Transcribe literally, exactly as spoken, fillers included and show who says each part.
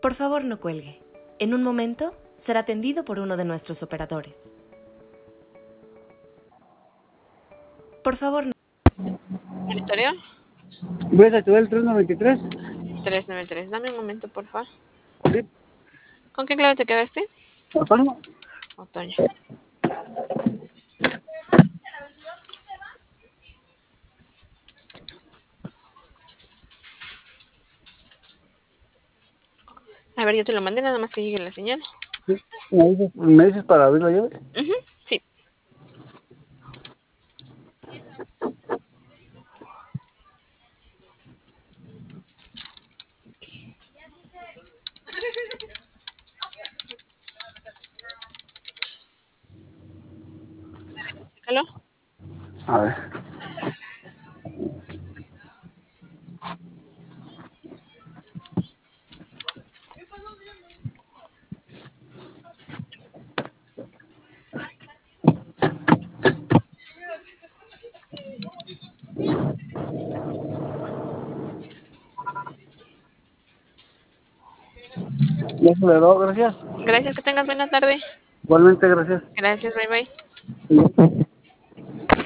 Speaker 1: Por favor, no cuelgue. En un momento será atendido por uno de nuestros operadores. Por favor, no...
Speaker 2: ¿Monitorio?
Speaker 3: ¿Puedes activar el tres noventa y tres?
Speaker 2: tres noventa y tres. Dame un momento, por favor.
Speaker 3: Sí.
Speaker 2: ¿Con qué clave te quedaste?
Speaker 3: ¿Autónomo?
Speaker 2: Otoño. A ver, yo te lo mandé, nada más que llegue la señal.
Speaker 3: Sí. ¿Me dices, ¿me dices para abrir la llave?
Speaker 2: Uh-huh. Sí. ¿Aló?
Speaker 3: A ver. Ya se le dio, gracias.
Speaker 2: Gracias, que tengas buena tarde.
Speaker 3: Igualmente, gracias.
Speaker 2: Gracias, bye bye.
Speaker 3: Sí.